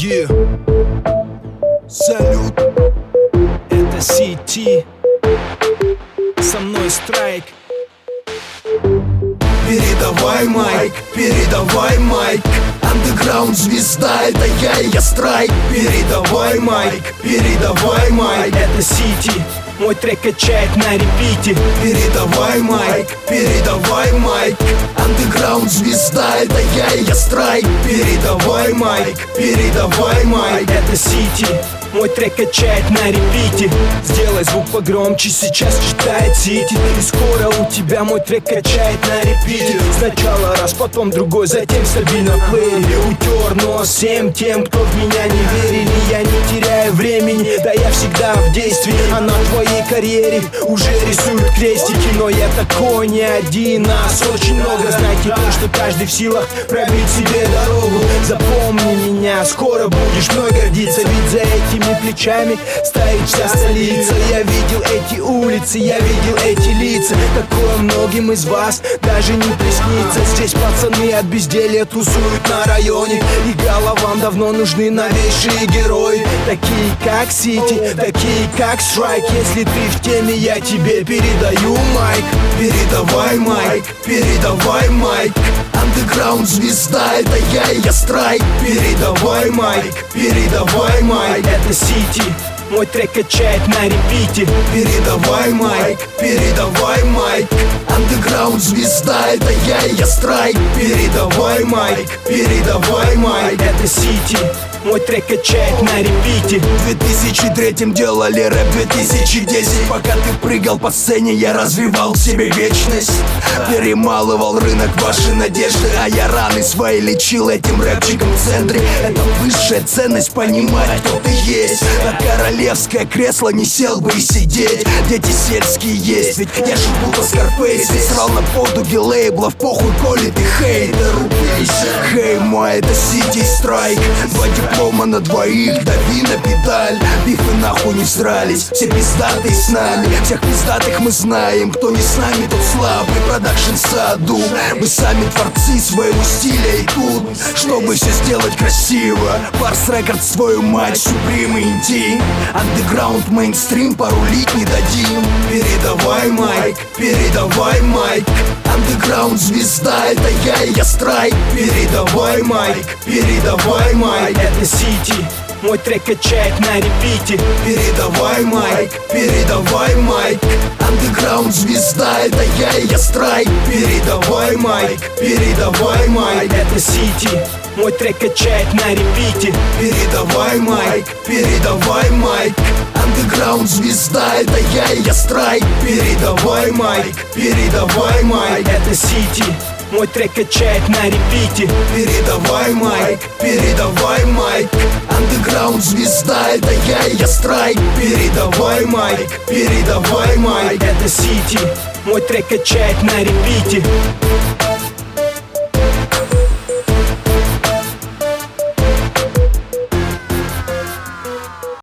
Yeah. Салют. Это CT. Со мной страйк. Передавай майк, передавай майк. Андеграунд звезда, это я страйк. Передавай майк, передавай майк. Это CT. Мой трек качает на репите. Передавай майк, передавай майк. Андеграунд звезда, это я страйк. Передавай майк, передавай майк. Это CT. Мой трек качает на репите. Сделай звук погромче, сейчас читает Сити. И скоро у тебя мой трек качает на репите. Сначала раз, потом другой, затем стабильно в плеере. Утер нос всем тем, кто в меня не верили. Я не теряю времени, да я всегда в действии. А на твоей карьере уже рисуют крестики. Но я такой не один, нас очень много. Знайте то, что каждый в силах пробить себе дорогу. Запомни меня, скоро будешь мной гордиться. Ведь за этими плечами стоит вся столица. Я видел эти улицы, я видел эти лица. Такое многим из вас даже не приснится. Здесь пацаны от безделья тусуют на районе. И головам давно нужны новейшие герои. Такие как Сити, такие как Страйк. Если ты в теме, я тебе передаю майк. Передавай майк, передавай майк. Андеграунд звезда, это я страйк. Передавай майк, передавай майк. Это CT. Мой трек качает на репите. Передавай майк, передавай майк. Андеграунд звезда, это я страйк. Передавай майк, передавай майк. Это CT. Мой трек качает на репите. В 2003-м делали рэп 2010. Пока ты прыгал по сцене, я развивал в себе вечность. Перемалывал рынок вашей надежды, а я раны свои лечил этим рэпчиком в центре. Это высшая ценность, понимать, кто ты есть. На королевское кресло не сел бы и сидеть. Дети сельские есть, ведь я же будто Скарфейс. И срал на подуге лейблов, похуй, коли ты хейтер, убейся. Хей мой, это Сити и Страйк. Два диплома на двоих, дави на педаль. Бифы нахуй не всрались, все пиздатые с нами. Всех пиздатых мы знаем, кто не с нами, тот слабый. Продакшн саду, мы сами творцы своего стиля. И тут, чтобы все сделать красиво, Барс Рекорд свою мать, Суприм и Инти. Андеграунд мейнстрим порулить не дадим. Передавай майк, передавай майк. Андеграунд звезда, это я страйк. Передавай майк, передавай майк. Это CT. Мой трек качает на репите. Передавай майк, передавай майк. Андеграунд звезда, это я страйк. Передавай майк, передавай майк. Это CT. Мой трек качает на репите. Передавай майк, передавай майк. Андеграунд звезда, это я страйк. Передавай майк, передавай майк. Это CT. Мой трек качает на репите. Передавай майк, передавай майк. Андеграунд звезда, это я страйк. Передавай майк, передавай майк. Это CT. Мой трек качает на репите.